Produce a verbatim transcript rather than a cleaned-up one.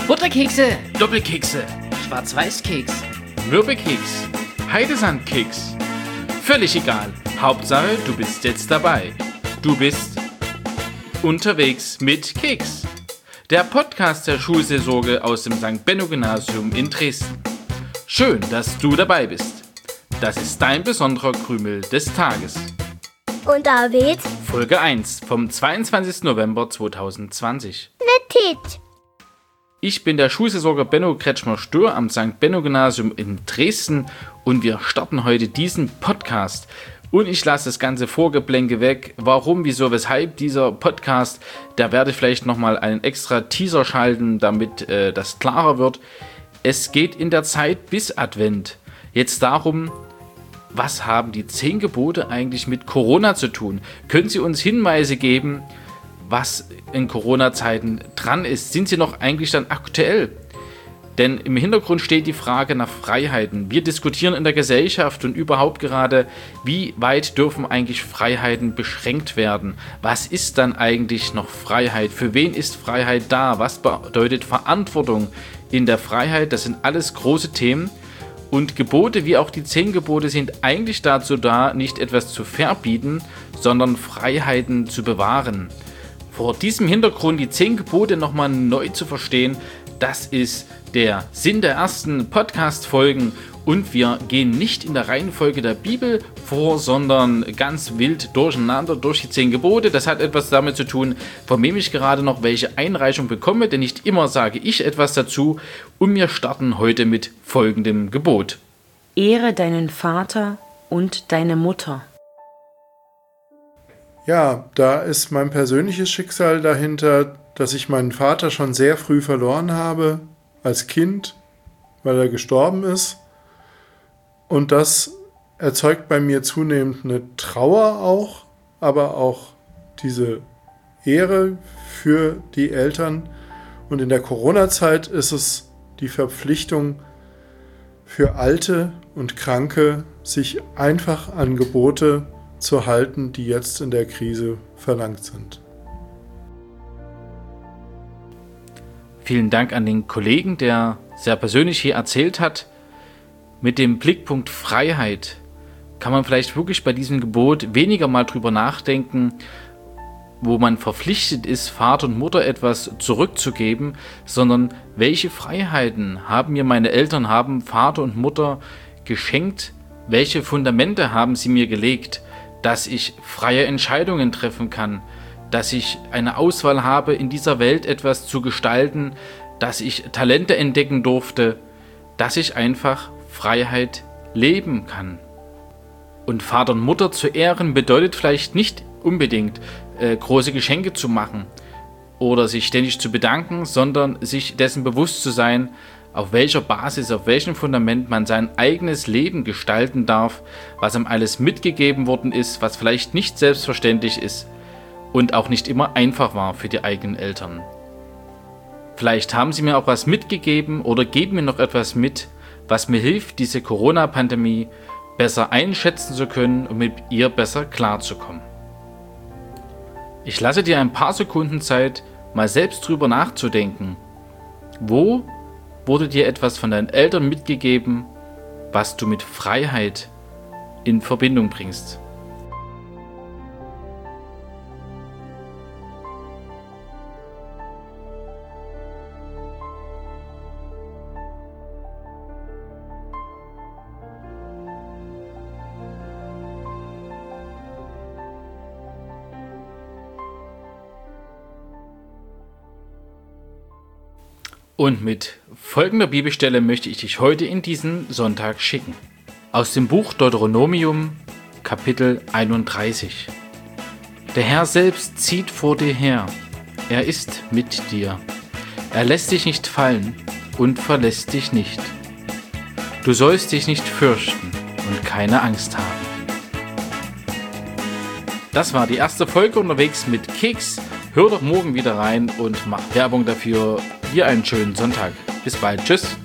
Butterkekse, Doppelkekse, Schwarz-Weiß-Keks, Mürbekeks, Heidesandkeks. Völlig egal. Hauptsache, du bist jetzt dabei. Du bist unterwegs mit Keks. Der Podcast der Schulseelsorge aus dem Sankt Benno Gymnasium in Dresden. Schön, dass du dabei bist. Das ist dein besonderer Krümel des Tages. Und David? Folge eins vom zweiundzwanzigsten November zweitausendzwanzig. Mit Tit. Ich bin der Schulseelsorger Benno Kretschmer-Stör am Sankt Benno Gymnasium in Dresden und wir starten heute diesen Podcast. Und ich lasse das ganze Vorgeplänke weg. Warum, wieso, weshalb dieser Podcast? Da werde ich vielleicht nochmal einen extra Teaser schalten, damit äh, das klarer wird. Es geht in der Zeit bis Advent jetzt darum, was haben die zehn Gebote eigentlich mit Corona zu tun? Können Sie uns Hinweise geben, was in Corona-Zeiten dran ist? Sind sie noch eigentlich dann aktuell? Denn im Hintergrund steht die Frage nach Freiheiten. Wir diskutieren in der Gesellschaft und überhaupt gerade, wie weit dürfen eigentlich Freiheiten beschränkt werden? Was ist dann eigentlich noch Freiheit? Für wen ist Freiheit da? Was bedeutet Verantwortung in der Freiheit? Das sind alles große Themen. Und Gebote, wie auch die zehn Gebote, sind eigentlich dazu da, nicht etwas zu verbieten, sondern Freiheiten zu bewahren. Vor diesem Hintergrund die zehn Gebote nochmal neu zu verstehen, das ist der Sinn der ersten Podcast-Folgen. Und wir gehen nicht in der Reihenfolge der Bibel vor, sondern ganz wild durcheinander durch die zehn Gebote. Das hat etwas damit zu tun, von wem ich gerade noch welche Einreichung bekomme, denn nicht immer sage ich etwas dazu. Und wir starten heute mit folgendem Gebot. Ehre deinen Vater und deine Mutter. Ja, da ist mein persönliches Schicksal dahinter, dass ich meinen Vater schon sehr früh verloren habe, als Kind, weil er gestorben ist. Und das erzeugt bei mir zunehmend eine Trauer auch, aber auch diese Ehre für die Eltern. Und in der Corona-Zeit ist es die Verpflichtung für Alte und Kranke, sich einfach an Gebote zu halten, die jetzt in der Krise verlangt sind. Vielen Dank an den Kollegen, der sehr persönlich hier erzählt hat. Mit dem Blickpunkt Freiheit kann man vielleicht wirklich bei diesem Gebot weniger mal drüber nachdenken, wo man verpflichtet ist, Vater und Mutter etwas zurückzugeben, sondern welche Freiheiten haben mir meine Eltern, haben Vater und Mutter geschenkt, welche Fundamente haben sie mir gelegt, dass ich freie Entscheidungen treffen kann, dass ich eine Auswahl habe, in dieser Welt etwas zu gestalten, dass ich Talente entdecken durfte, dass ich einfach Freiheit leben kann. Und Vater und Mutter zu ehren bedeutet vielleicht nicht unbedingt äh, große Geschenke zu machen oder sich ständig zu bedanken, sondern sich dessen bewusst zu sein, auf welcher Basis, auf welchem Fundament man sein eigenes Leben gestalten darf, was einem alles mitgegeben worden ist, was vielleicht nicht selbstverständlich ist und auch nicht immer einfach war für die eigenen Eltern. Vielleicht haben sie mir auch was mitgegeben oder geben mir noch etwas mit, was mir hilft, diese Corona-Pandemie besser einschätzen zu können und mit ihr besser klarzukommen. Ich lasse dir ein paar Sekunden Zeit, mal selbst drüber nachzudenken. Wo wurde dir etwas von deinen Eltern mitgegeben, was du mit Freiheit in Verbindung bringst? Und mit folgender Bibelstelle möchte ich dich heute in diesen Sonntag schicken. Aus dem Buch Deuteronomium, Kapitel einunddreißig. Der Herr selbst zieht vor dir her. Er ist mit dir. Er lässt dich nicht fallen und verlässt dich nicht. Du sollst dich nicht fürchten und keine Angst haben. Das war die erste Folge unterwegs mit Keks. Hör doch morgen wieder rein und mach Werbung dafür. Dir einen schönen Sonntag. Bis bald. Tschüss.